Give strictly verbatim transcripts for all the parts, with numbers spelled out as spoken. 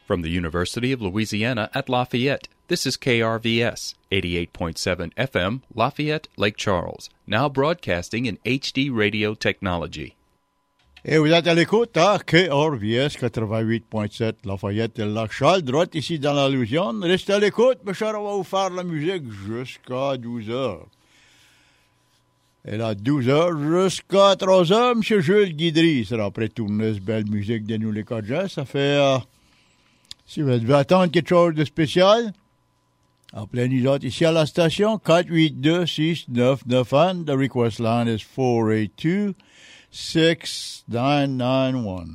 From the University of Louisiana at Lafayette, this is K R V S, eighty-eight point seven F M, Lafayette, Lake Charles, now broadcasting in H D radio technology. Et vous êtes à l'écoute à K R V S quatre-vingt-huit point sept Lafayette et Lac Charles, droite ici dans la Louisiane. Restez à l'écoute, mes chers, on va vous faire la musique jusqu'à douze heures. Et là, douze heures jusqu'à trois heures, M. Jules Guidry sera prêt à tourner cette belle musique de nous les Cajuns. Ça fait, euh, si vous devez attendre quelque chose de spécial, appelez-nous autres ici à la station, quatre huit deux, six neuf neuf un. The request line is four eight two, six nine nine one.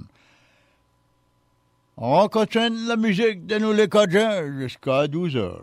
On continue la musique de nous les Cajuns jusqu'à douze heures.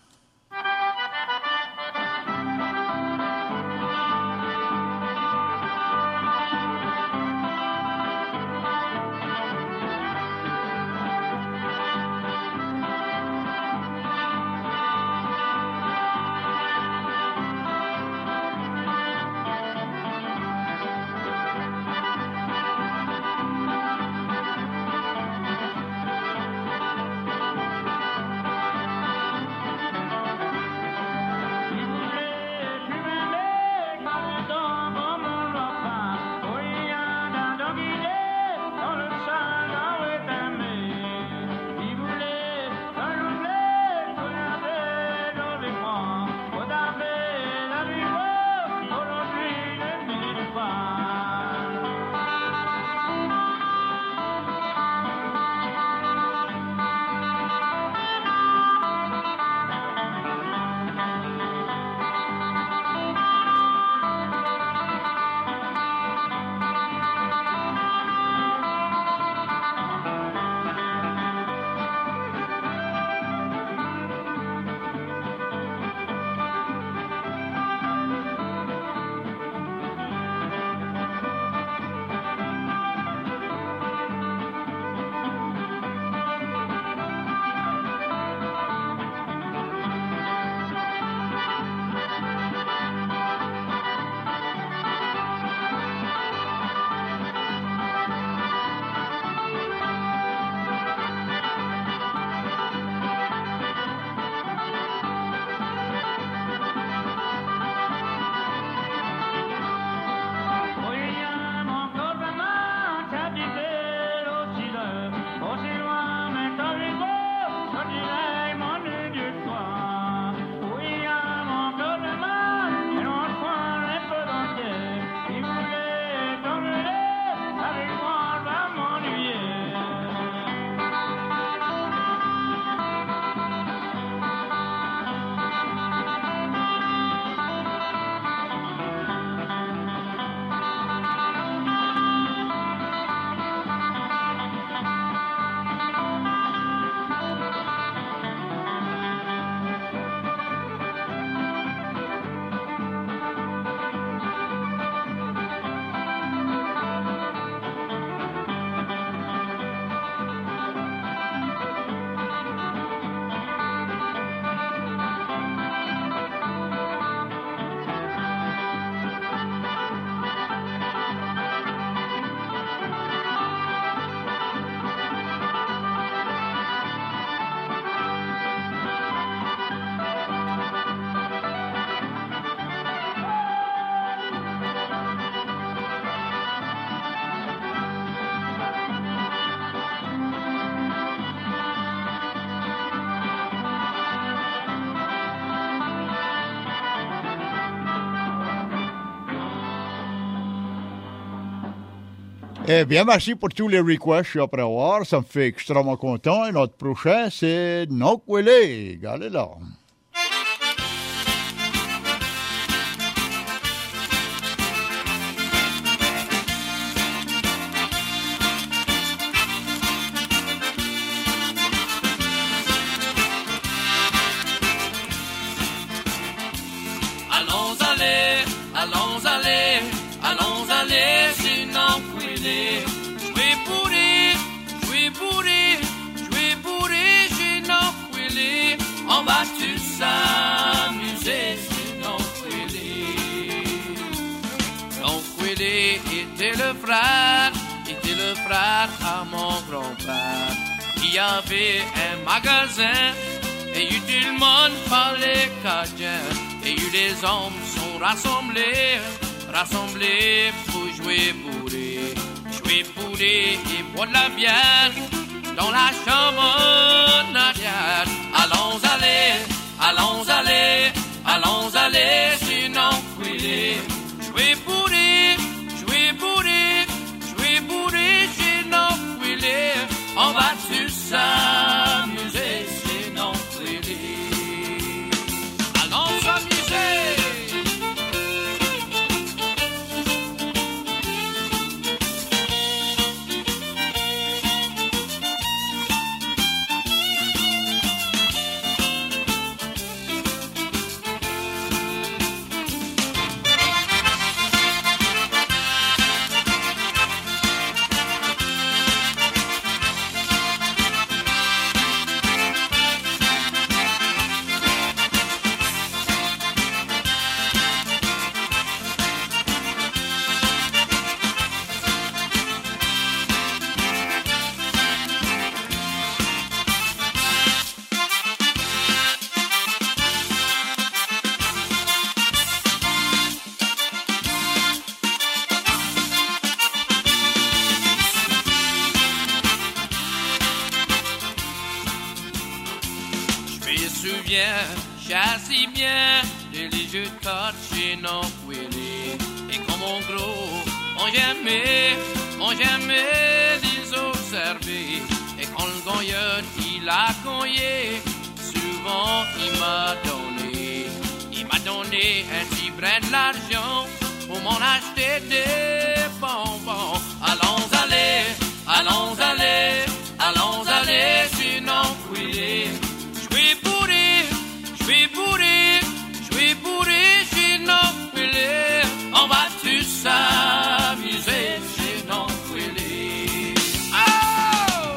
Eh bien, merci pour tous les requests que je suis après avoir. Ça me fait extrêmement content. Et notre prochain, c'est Nokwele. Regardez là. Allons aller, allons aller, allons aller, c'est Nokwele. Jouez bourré, jouez bourré, jouez bourré, j'ai Nokwele. On va tous s'amuser, c'est Nokwele. Nokwele était le frère, était le frère à mon grand-père. il y avait un magasin, et eu tout le monde parlait cadien, et eu les hommes sont rassemblés, rassemblés pour jouer bourré, jouer bourré et boire de la bière dans la chambre d'arrière. Allons aller, allons aller, allons aller, sinon couler, jouer bourré, jouer bourré, jouer bourré, sinon couler, on va tous s'amuser, sinon couler, allons s'amuser. J'assis bien de les jeux de cartes chez Nonquilly. Et comme en gros, on jamais, on jamais les observer. Et quand le gagneur, il a gagné, souvent il m'a donné, il m'a donné un petit brin de l'argent pour m'en acheter des bonbons. Allons aller, allons aller, allons aller chez Nonquilly. Jouer bourré, jouer bourré, jouer bourré chez Nonquilly. On va tous s'amuser chez Nonquilly. Oh!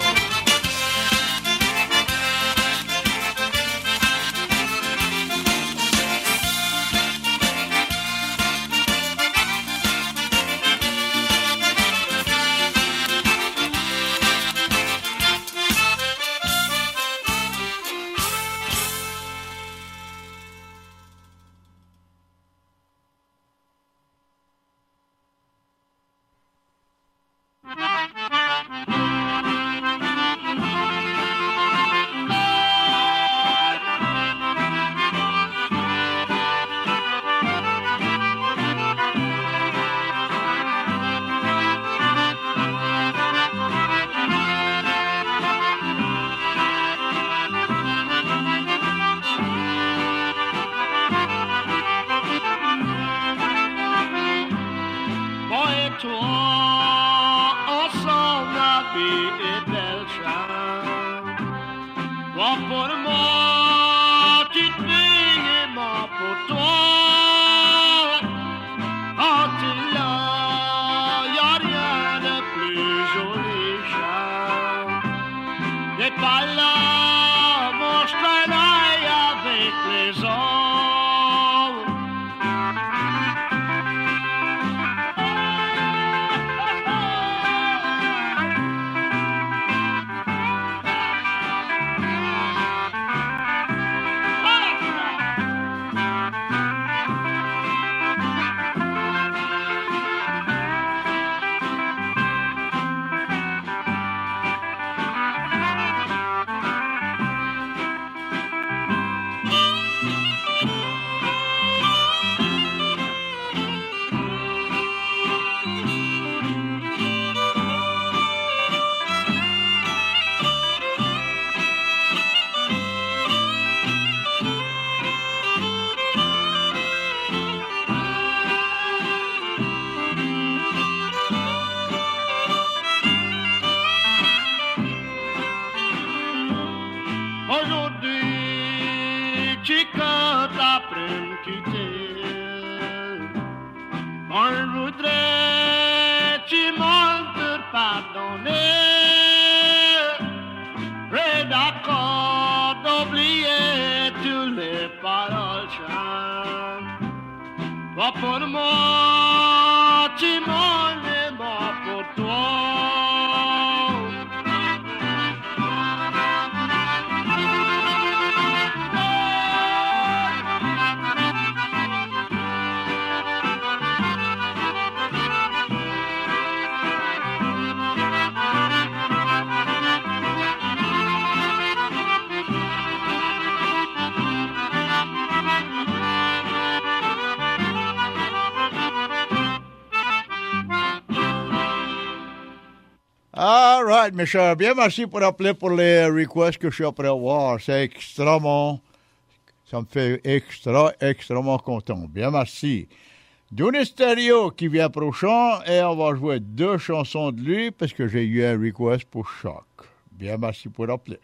All right, mes chers. Bien, merci pour appeler pour les requests que je suis après voir. C'est extrêmement, ça me fait extra, extrêmement content. Bien, merci. Dune Stereo qui vient prochain et on va jouer deux chansons de lui parce que j'ai eu un request pour chaque. Bien, merci pour appeler.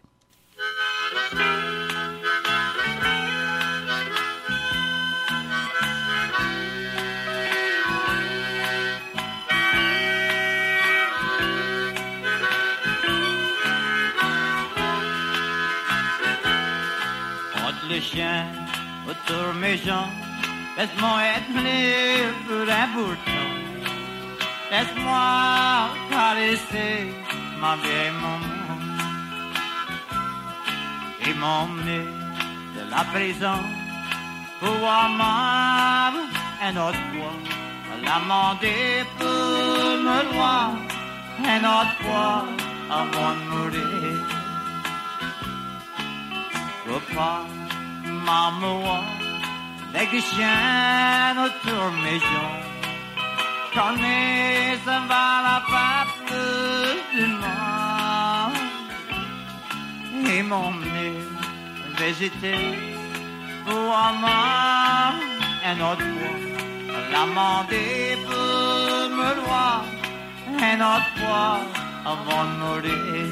Le chien autour mes jambes, laisse-moi être libre d'un bouton. Laisse-moi caresser ma vieille maman et m'emmener de la prison pour voir maman un autre fois. L'amender pour me voir un autre fois avant de mourir. Papa, maman, avec des chiens autour de mes jambes, quand les ça va la pape du monde, et m'emmener végéter pour amant un autre fois, l'amender pour me voir un autre fois avant de mourir.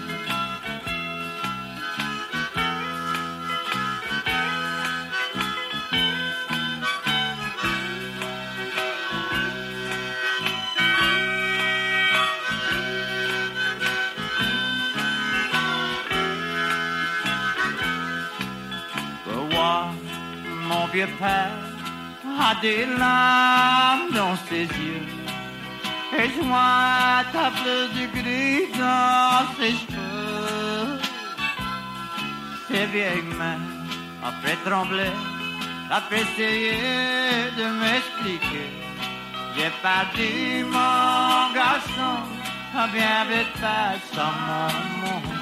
Mon vieux père a des larmes dans ses yeux et je vois ta fleur du gris dans ses cheveux. Ses vieilles mains, après trembler, après essayer de m'expliquer. J'ai pas dit mon garçon, bien vite pas sans mon monde.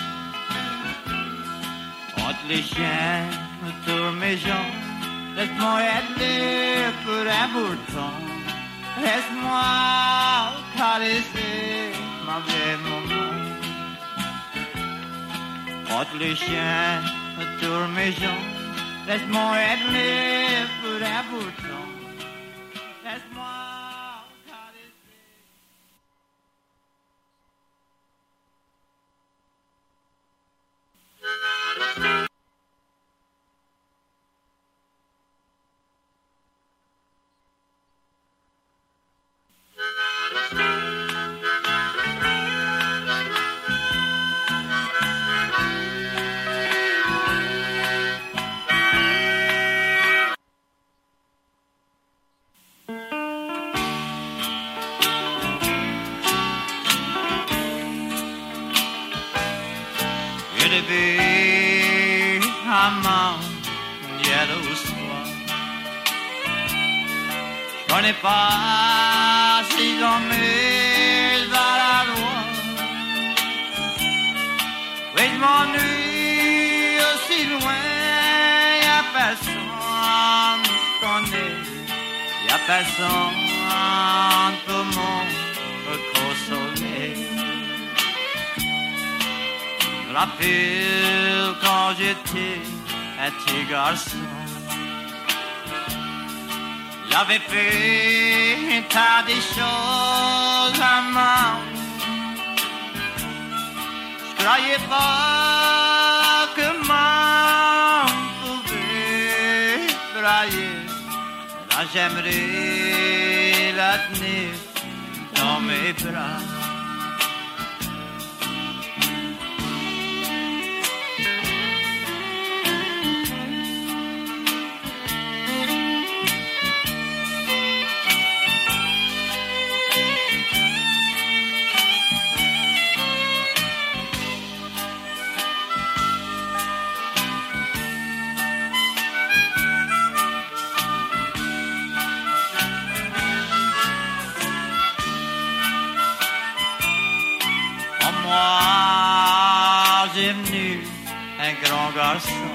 Entre les chiens autour mes jambes, laisse-moi être libre pour un bouton. Laisse-moi caresser ma vieille maman. Entre les chiens autour mes jambes, laisse-moi être libre pour un bouton. Laisse-moi je connais pas si j'en mets à la loi. Oui, je m'ennuie aussi loin, y'a personne qui connaît, y'a personne pour me consoler. Je me rappelle quand j'étais un petit garçon, j'avais fait un tas de choses à main. Je croyais pas que maman pouvait brailler. Là j'aimerais la tenir dans mes bras. Garçon,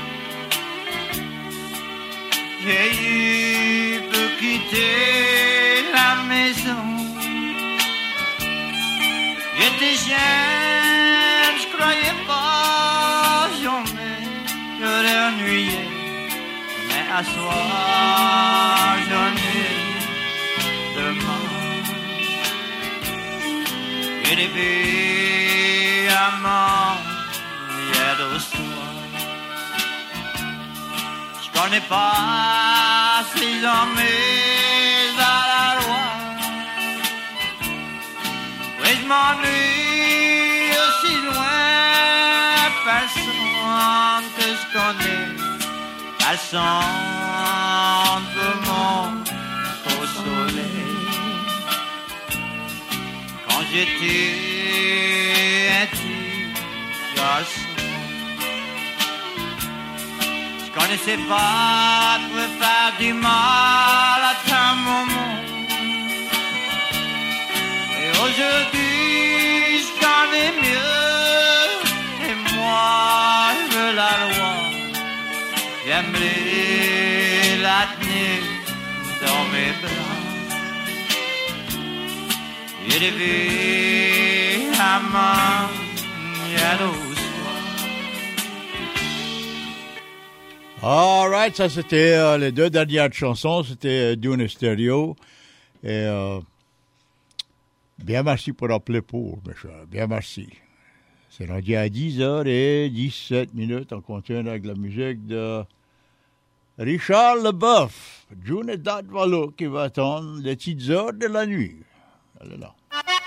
j'ai eu pour quitter la maison, J'étais jeune, je croyais pas jamais j'aurais ennuyé. Mais à soir, j'en ai demain. Et depuis amant, hier au soir, je connais pas ces hommes à la loi. Oui, je m'ennuie aussi loin, personne que je connais, personne peut monter au soleil. Quand j'étais un petit garçon, je connaissais pas pour faire du mal à ta maman. Et aujourd'hui, je connais mieux, et moi, je veux la loi. J'aimerais la tenir dans mes bras. Et lever à main, y'a au soir. All right, ça c'était euh, les deux dernières chansons, c'était euh, Dune Stereo. Et euh, bien merci pour appeler pour, mes chers, bien merci. C'est rendu à dix heures dix-sept minutes, on continue avec la musique de Richard Leboeuf, June et Dad Valo, qui va attendre les petites heures de la nuit. Allez là.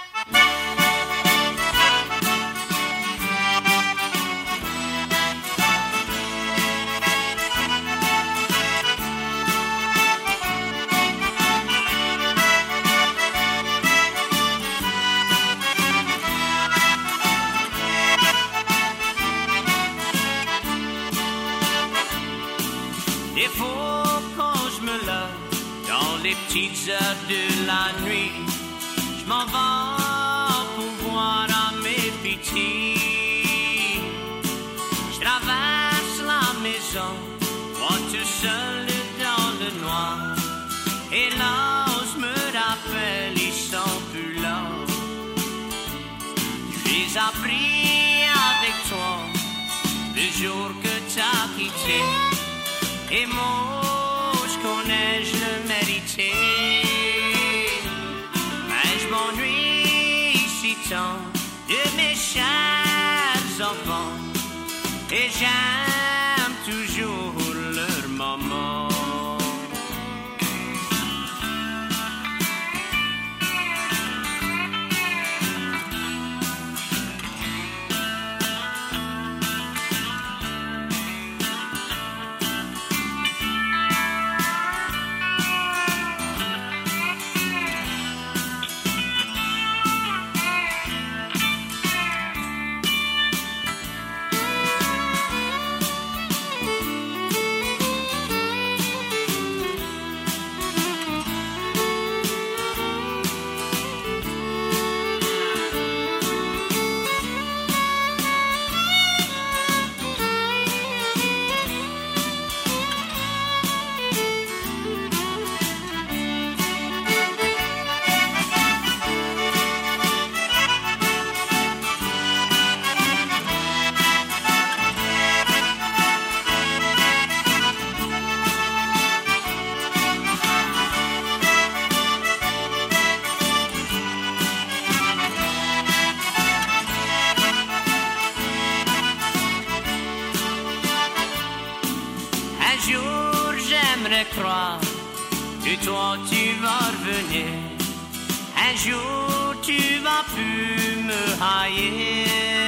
Des fois quand je me lève dans les petites heures de la nuit, je m'en vais pour voir à mes petits. Je traverse la maison, moi tout seul dans le noir. Et là, je me rappelle, ils sont plus là. Je les ai pris avec toi le jour que t'as quitté. Et moi, je connais, je le méritais. Mais je m'ennuie si tant de mes chers enfants. Et j'aime toujours leur maman. Croire que toi tu vas revenir. Un jour tu vas plus me haïr.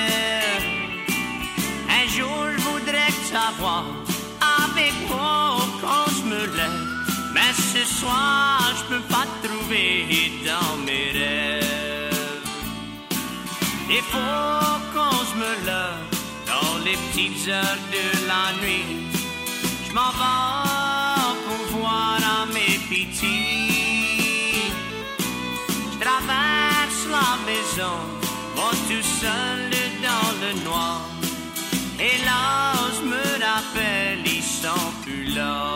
Un jour je voudrais savoir avec moi quand je me lève. Mais ce soir je peux pas te trouver dans mes rêves. Des fois quand je me lève dans les petites heures de la nuit, je m'en vais pour voir à mes petits. Je traverse la maison, moi tout seul dans le noir. Et là, je me rappelle, ils sont plus là.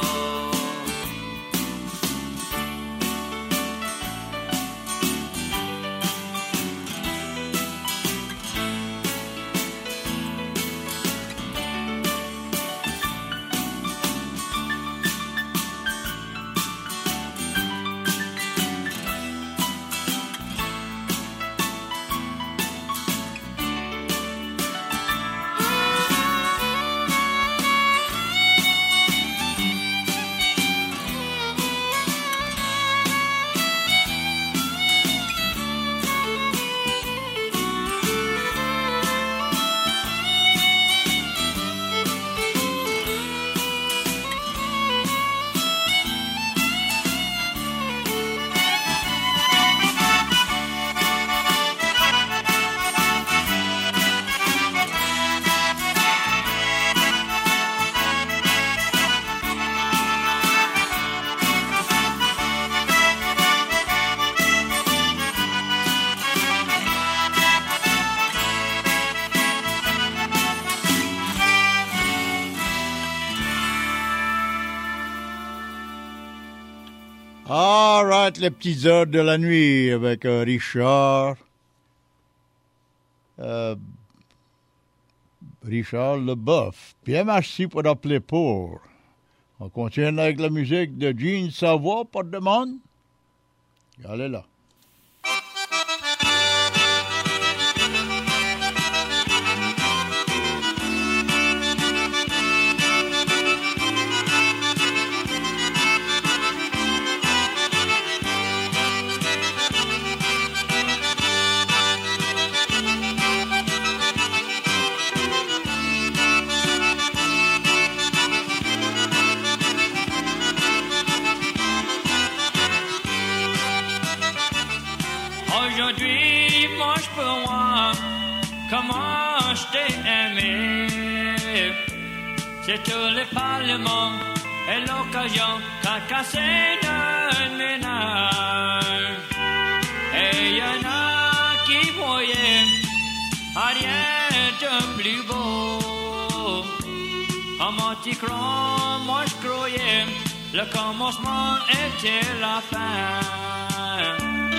être les petites heures de la nuit avec euh, Richard. Euh, Richard Leboeuf. Bien merci pour appeler pour. On continue avec la musique de Gene Savoie, pas de demande. Allez là. Aujourd'hui, moi je peux voir comment je t'ai aimé. C'est tout le parlement et l'occasion qu'a cassé notre ménage. Et y en a qui voyaient rien de plus beau. Comment tu crois, moi je croyais, le commencement était la fin.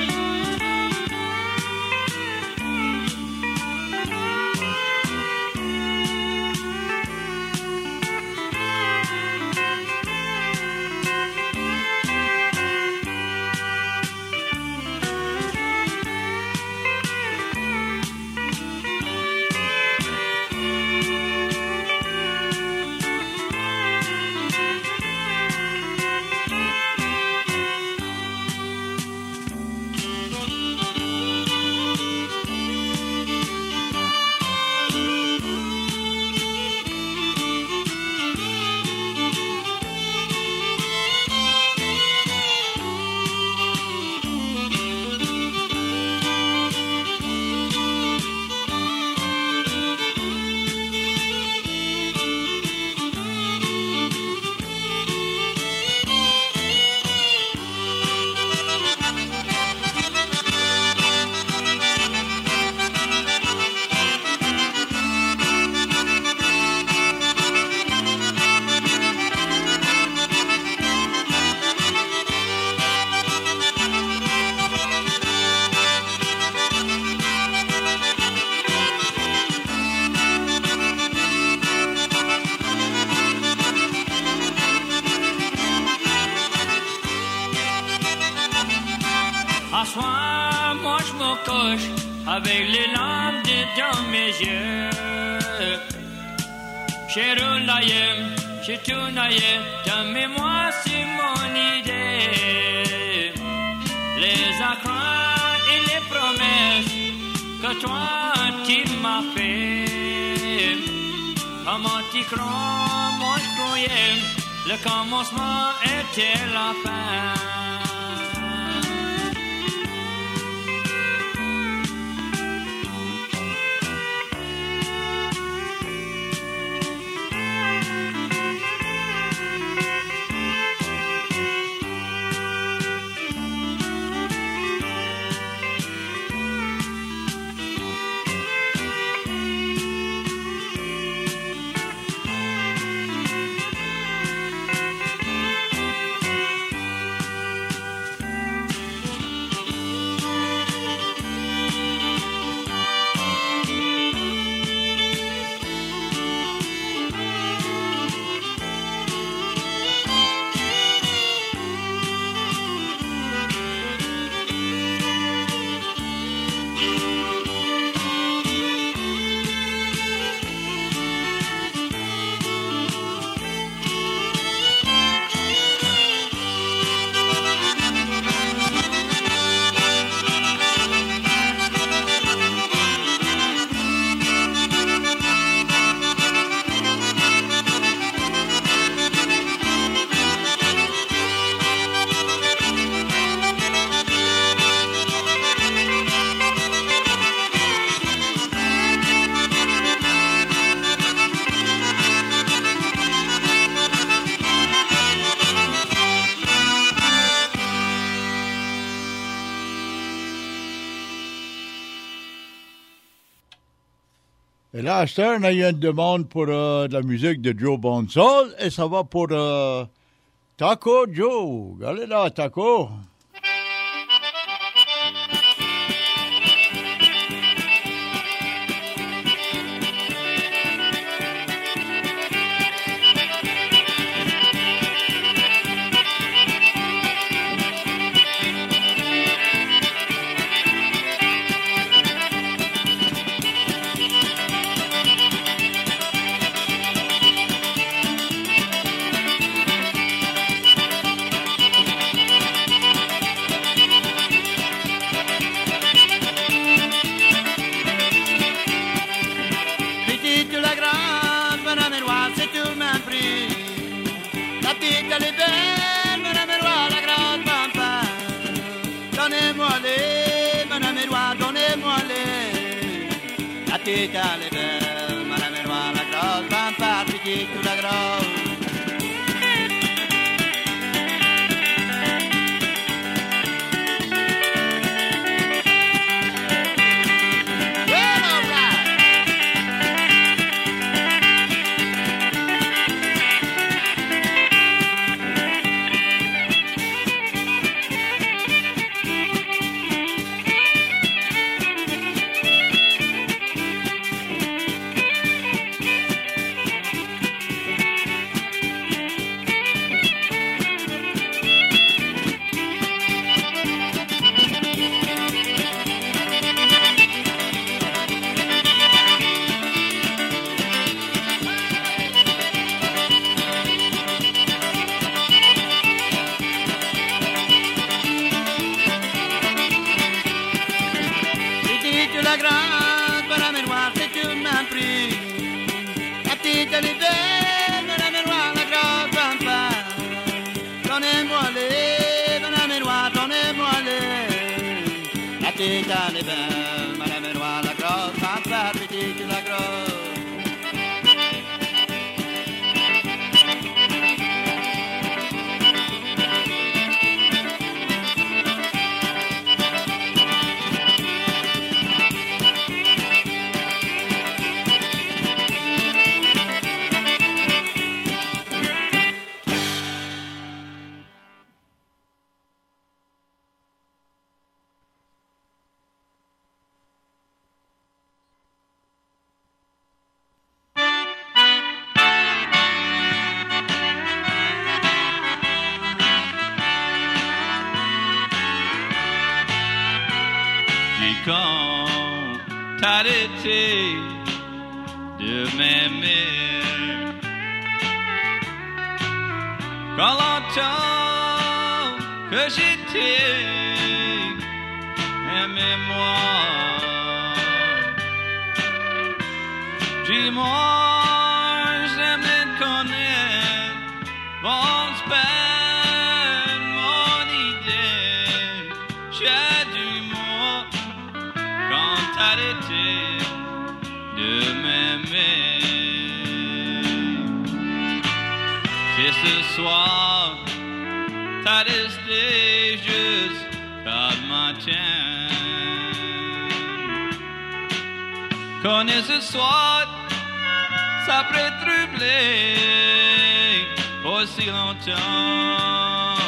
Avec les larmes dans mes yeux, j'ai roulaillé, j'ai tournaillé, dans mémoire c'est mon idée. Les accrocs et les promesses que toi tu m'as fait. Comment tu crois, moi je croyais, le commencement était la fin. Et là, à cette heure, on a eu une demande pour euh, de la musique de Joe Bonsall, et ça va pour euh, Taco Joe. Allez là, Taco. elle est belle, Madame Éloire, la grande pampa. Donnez-moi les, Madame Éloire, donnez-moi les. La petite elle est belle, Madame Éloire, la grande pampa, petite ou la grande. Madame Éloire, la grosse, pampa, petite la grosse. Arrêtez de m'aimer. Quand longtemps que j'étais, aimez-moi. Dis-moi, j'aime te connaître, bon peine, mon idée, j'ai du mot quand t'arrêter de m'aimer. C'est ce soir, t'as resté juste comme matin. Connais ce soir, ça peut troubler aussi longtemps.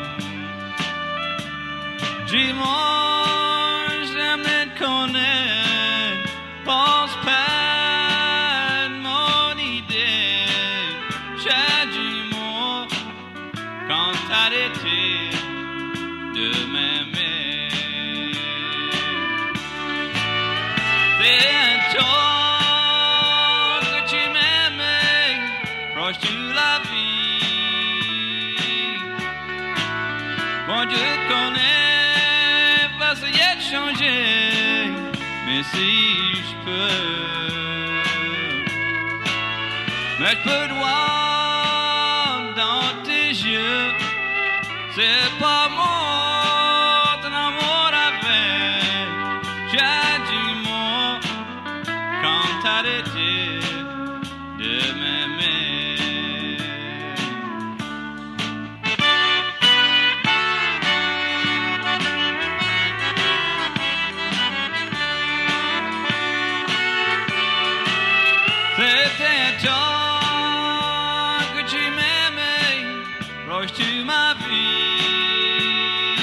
Dis-moi, j'aime te connaître, pense pas de mon idée. J'ai du mot quand t'arrêter de m'aimer. C'est un temps que tu m'aimais, proche de la vie. Bon, je te connais, parce qu'il y a changé, mais si je peux, mais je peux voir dans tes yeux, c'est pas mon ton amour avec. J'ai du mot quand t'arrêter de m'aimer. C'était un temps que tu m'aimais, proche de ma vie.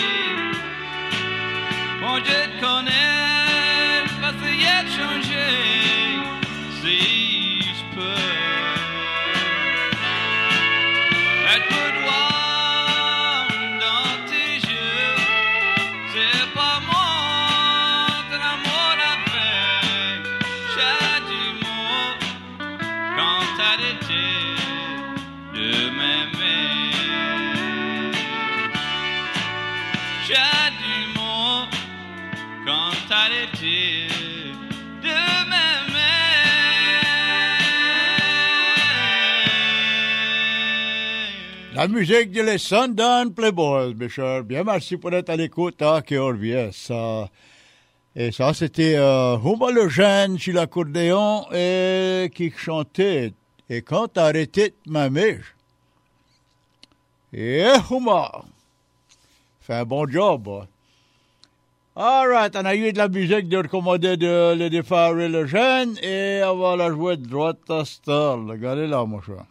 Bon, je te connais, parce qu'il y a changé, si je peux. Mais je peux te voir dans tes yeux, c'est pas moi ton amour avec. J'ai du mot quand t'arrêter de m'aimer. J'ai du mot quand t'arrêter de m'aimer. La musique de les Sundown Playboys, mes chers. Bien, merci pour être à l'écoute à K R V S. Euh, et ça, c'était euh, Huma le jeune sur l'accordéon et qui chantait. Et quand t'as arrêté ma mèche. Et Huma. Fait un bon job. Hein. All right, on a eu de la musique de recommander de le défaire le jeune et on va la jouer de droite à star. Regardez là, mon cher.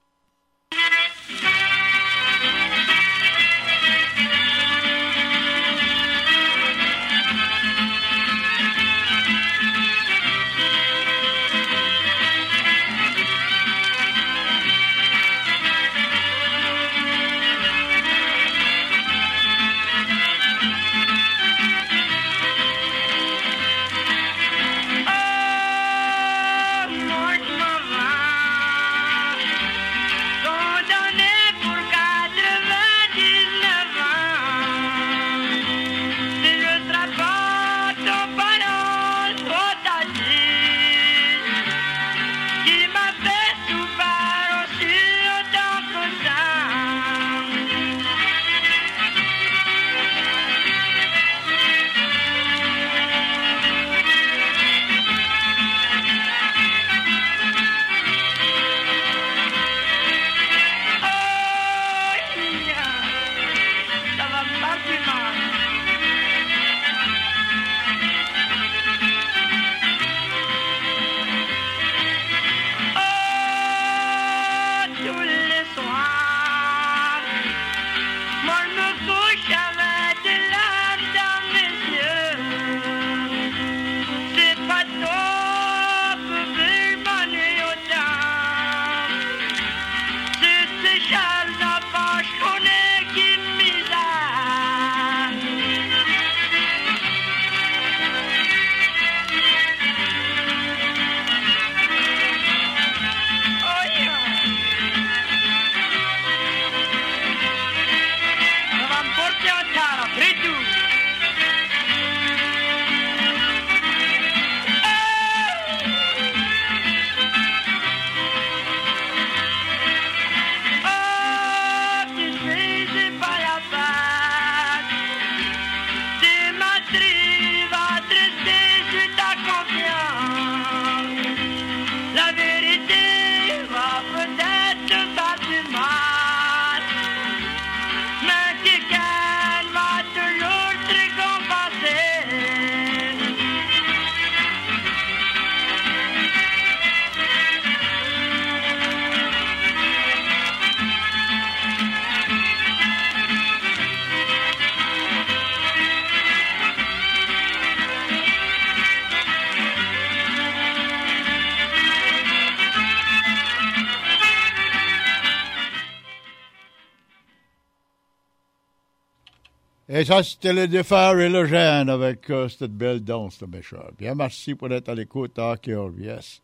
Et ça, c'était le défaire et le gène avec euh, cette belle danse, mes chers. Bien, merci pour être à l'écoute à K R V S.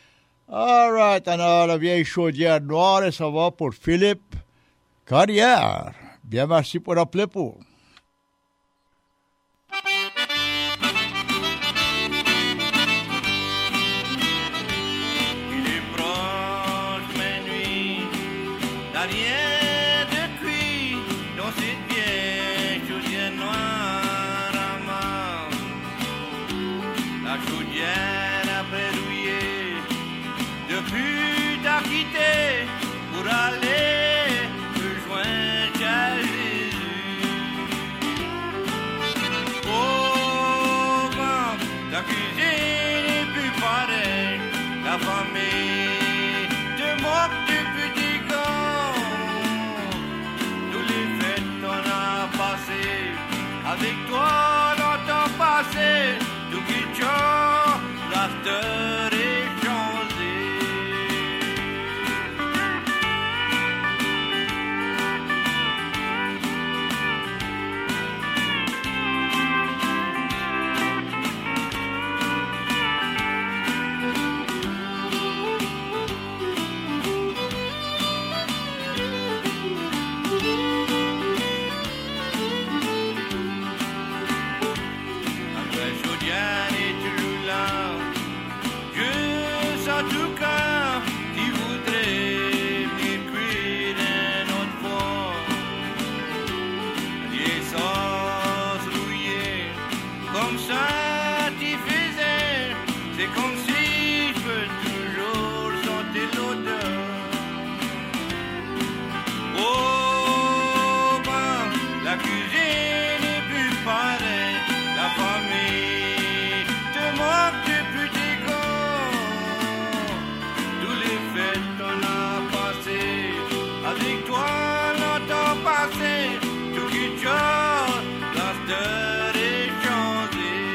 All right, on a la vieille chaudière noire et ça va pour Philippe Carrière. Bien, merci pour appeler pour. Il est proche, mes nuits, derrière de cuir, dans cette vieille chaudière noire à main. La chaudière a bredouillé, depuis t'a quitté pour aller rejoindre à Jésus. Oh, quand ta cuisine est plus pareille, la famille te moque du petit gars. Tous les fêtes qu'on a passées avec toi dans ton passé, tout qui t'a l'after est changé. La chaudière est toujours satisfaisait. C'est comme si je peux toujours sentir l'odeur. Oh, ben, la cuisine est plus pareille. La famille te manque depuis tes gants. Tous les fêtes qu'on a passées avec toi longtemps passé. Tout qui change, la star est changée.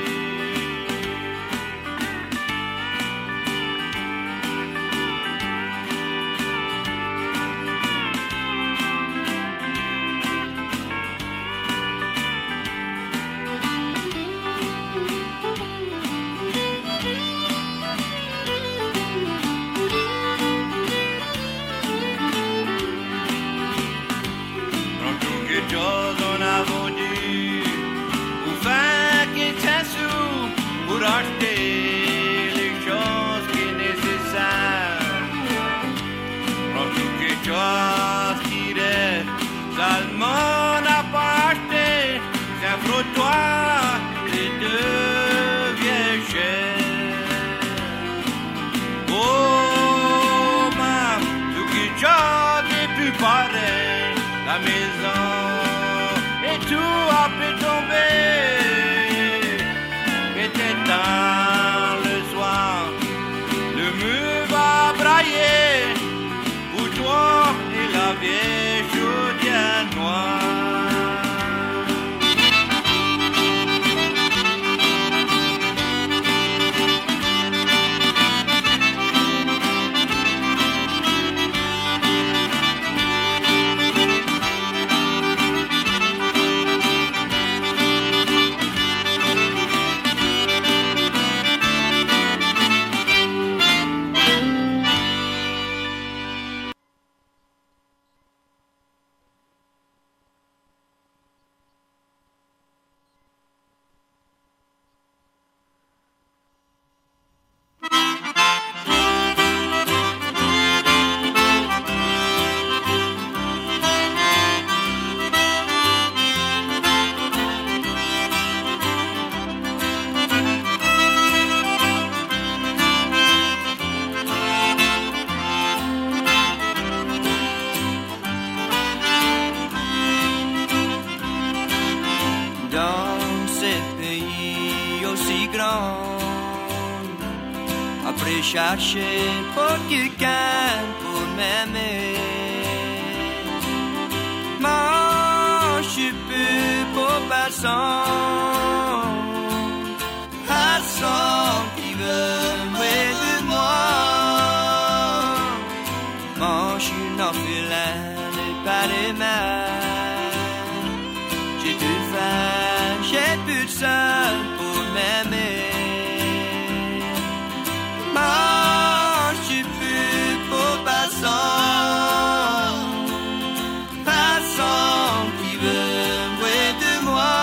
Chose on a vendu pour faire qu'il sous pour acheter les choses qui sont nécessaires. Prends quelque chose qui reste, seulement n'a pas acheté. C'est un frottoir, les devient cher. Oh, ma, tout quelque chose n'est plus pareil. La maison et tout a pu tomber. Peut-être tard le soir, le mur va brailler pour toi et la vieille chaudière noire. Chercher pour quelqu'un pour m'aimer. Moi, je suis plus pour personne. Personne qui veut jouer de moi. Moi, je suis un orphelin et pas les mains. J'ai plus de faim, j'ai plus de seul pour m'aimer. Moi, je suis plus pour personne, personne qui veut jouer de moi.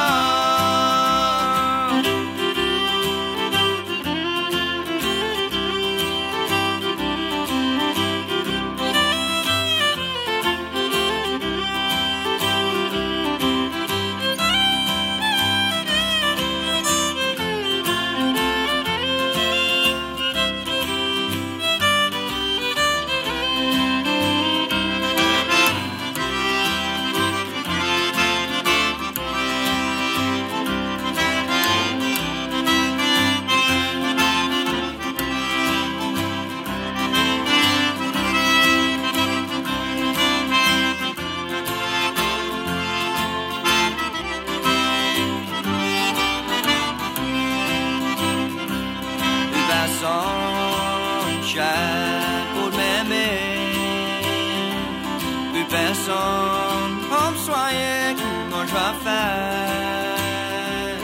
Personne pour me soigner, comment je vais faire?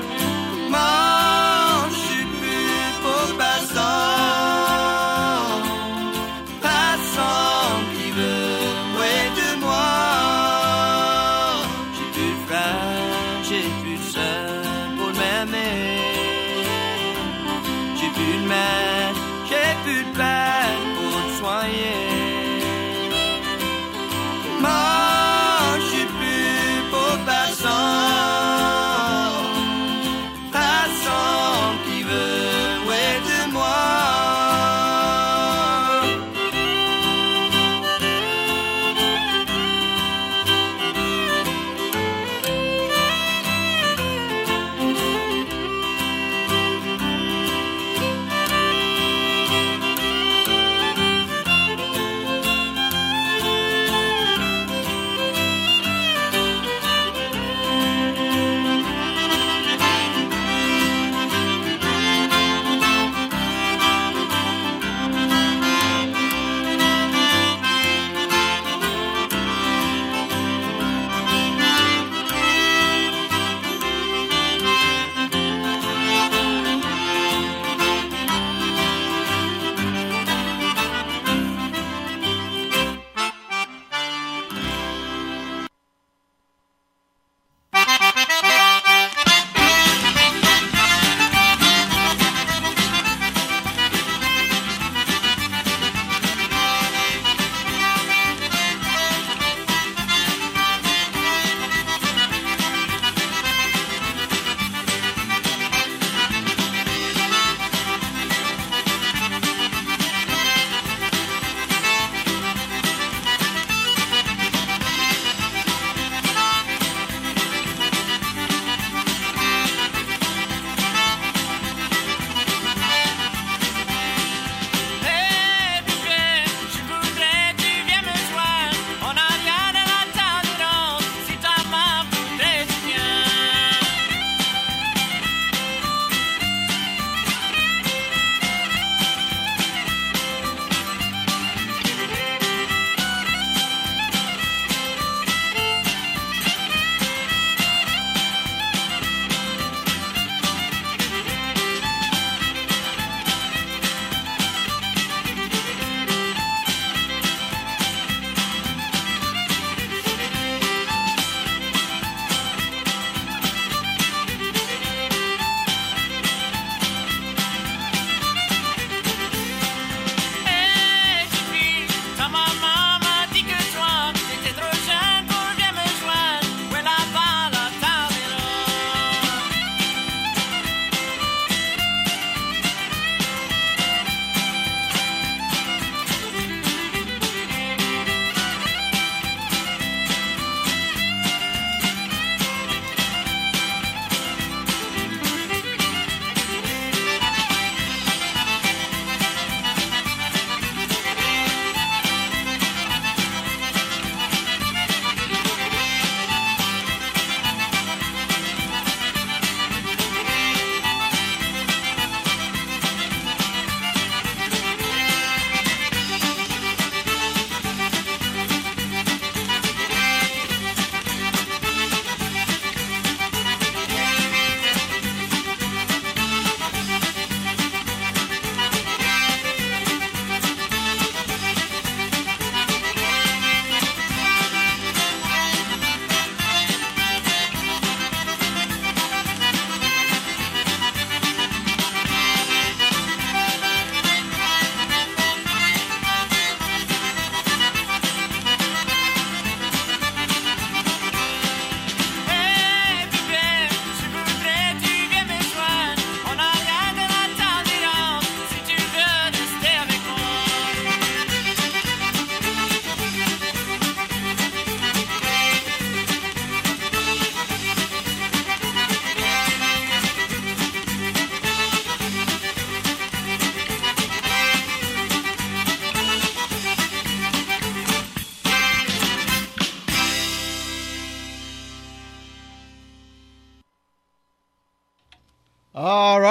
Moi, je suis plus pour personne, personne qui veut jouer de moi. J'ai plus de frères, j'ai plus de sœurs pour m'aimer. J'ai plus de mère, j'ai plus de père pour me soigner. Moi, je suis plus pour personne, personne.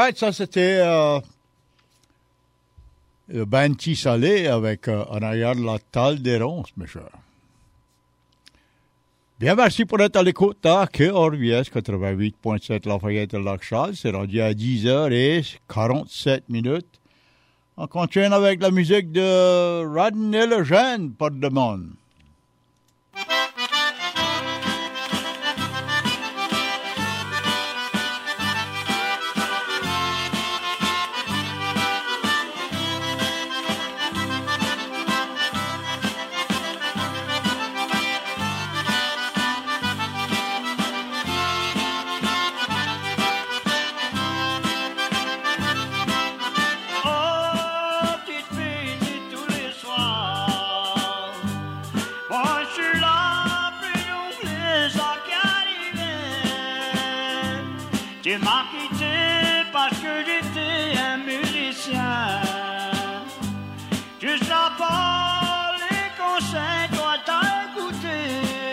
right, ça c'était euh, le Banty Salé avec euh, En arrière de la table des ronces, mes chers. Bien, merci pour être à l'écoute à K R V S quatre-vingt-huit point sept Lafayette et Lac-Charles. C'est rendu à dix heures quarante-sept minutes. On continue avec la musique de Rodney Lejeune, pas de demande. Tu m'as quitté parce que j'étais un musicien. Tu sais pas les conseils, toi t'as écouté.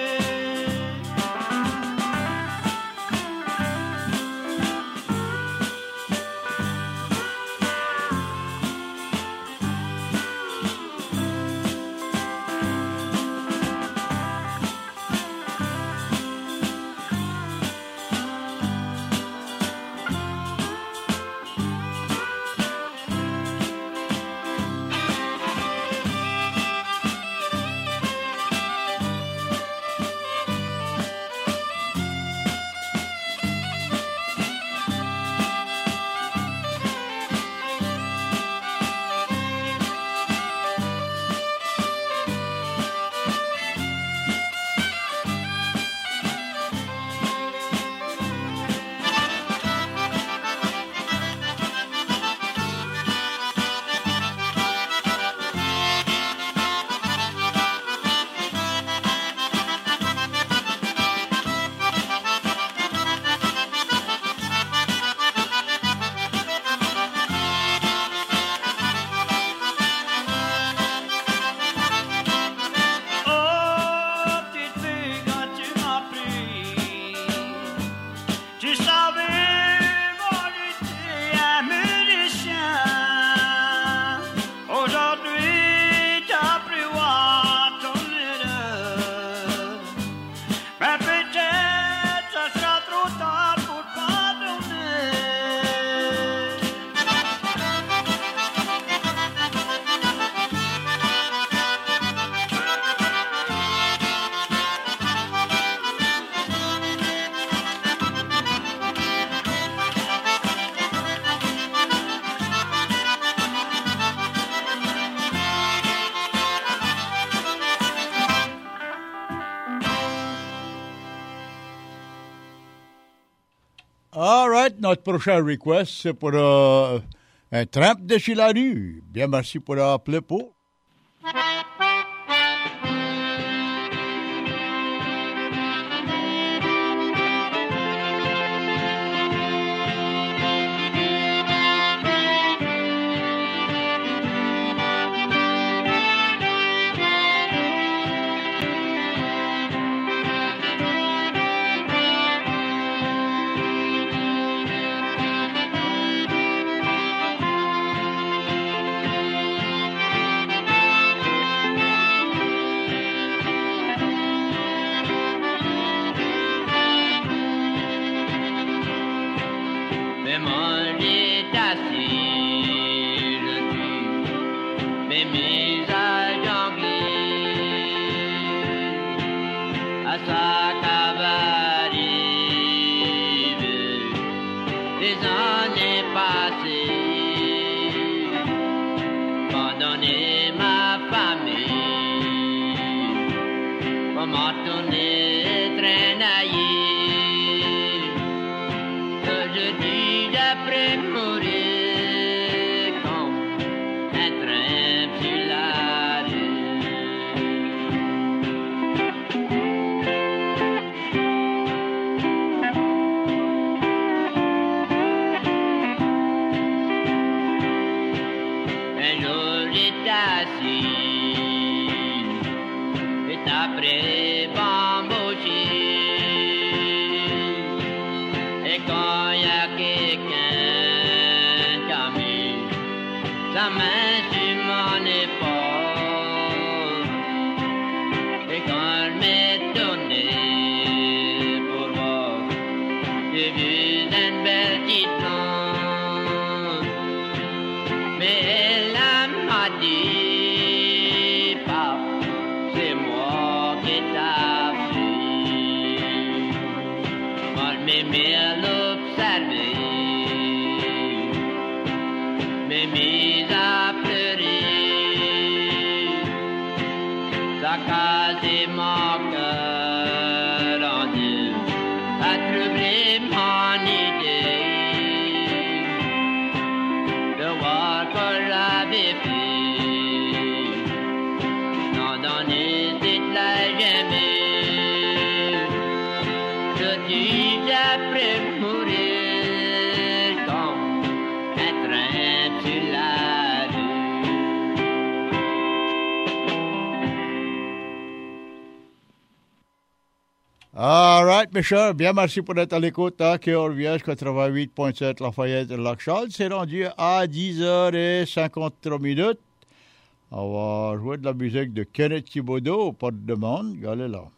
All right, notre prochain request, c'est pour euh, un tramp de chez la rue. Bien, merci pour appeler pour. Et quand y a quelqu'un sa main sur mon épaule. Et quand elle m'est donnée pour voir, j'ai vu une belle petite blonde. Mais elle m'a dit, Papa, c'est moi qui t'a vu. Moi, je m'ai mis à l'observer. Mis à pleurer, ça casse mon cœur en deux, a trouvé mon idée de voir que j'avais fait, non donner cette la jamais, je dis après mourir comme un train sur la rue. All right, mes chers, bien merci pour être à l'écoute à K R V S quatre-vingt-huit point sept Lafayette et Lac-Charles. C'est rendu à dix heures cinquante-trois minutes. On va jouer de la musique de Kenneth Thibodeau, pas de demande. Regardez là.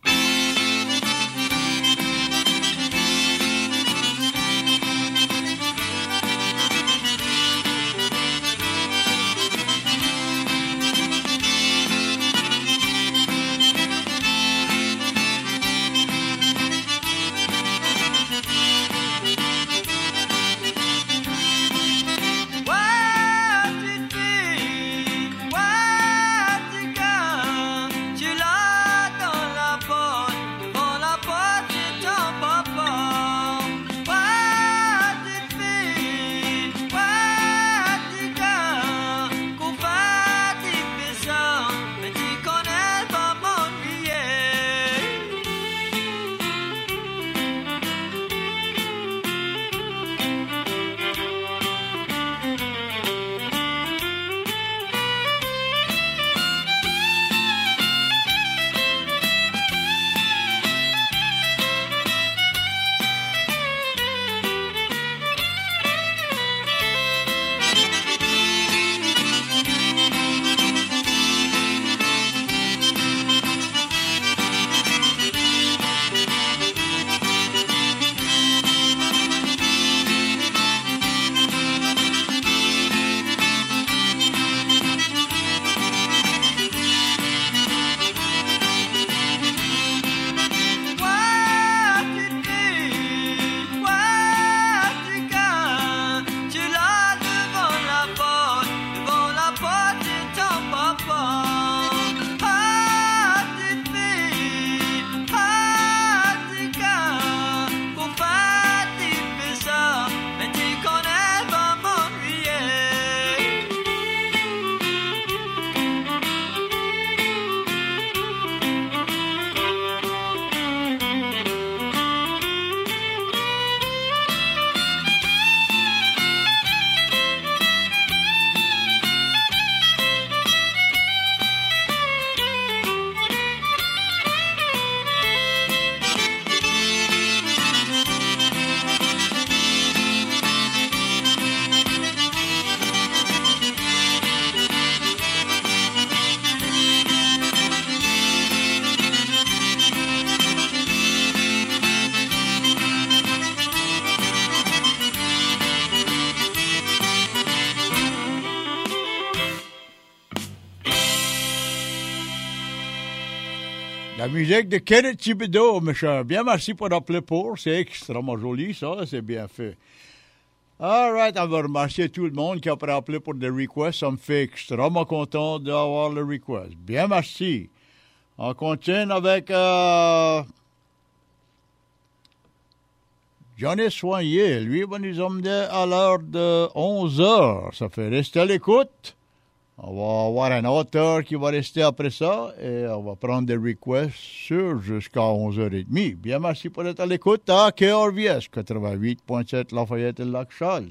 La musique de Kenneth Thibodeau, mes chers. Bien, merci pour appeler pour. C'est extrêmement joli, ça. C'est bien fait. All right, on va remercier tout le monde qui a appelé pour des requests. Ça me fait extrêmement content d'avoir le request. Bien, merci. On continue avec euh, Johnny Soigné. Lui, il va nous emmener à l'heure de onze heures. Ça fait rester à l'écoute. On va avoir un auteur qui va rester après ça et on va prendre des requests sur jusqu'à onze heures trente. Bien, merci pour être à l'écoute à K R V S quatre-vingt-huit point sept Lafayette et Lac-Charles.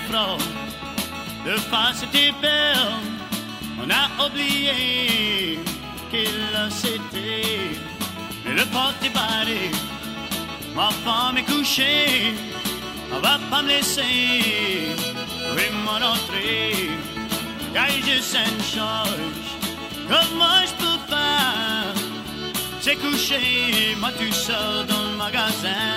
froid, de face tes perles, on a oublié qu'il c'était. Mais le porte est barré, ma femme est couchée, on va pas me laisser, oui mon entrée, y'a juste une chose, comment je peux faire, c'est coucher, moi tout seul dans le magasin.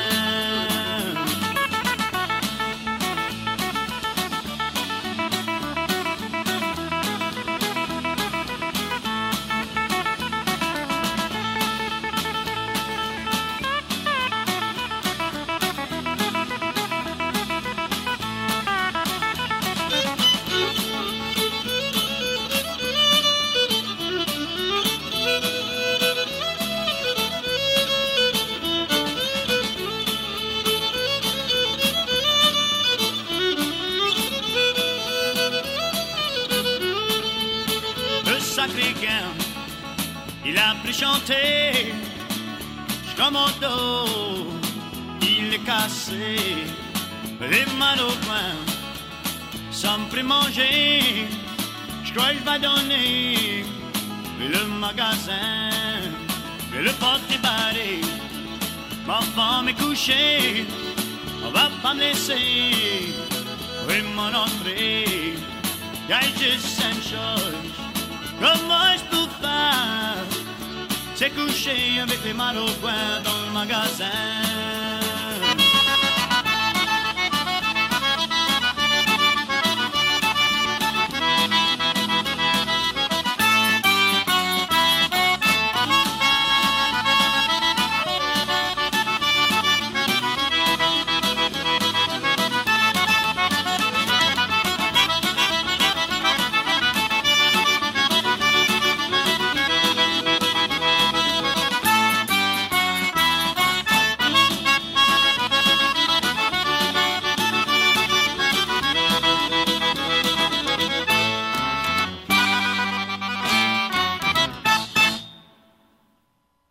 Il a pris chanter jusqu'à mon dos, il est cassé, les mains au coin, sans me pris manger, je crois qu'il va donner le magasin, mais le porte est barré, ma femme est couchée, on va pas me laisser, oui mon entrée, y'a juste une chose, comment je peux faire, c'est coucher avec les mains au coin dans le magasin.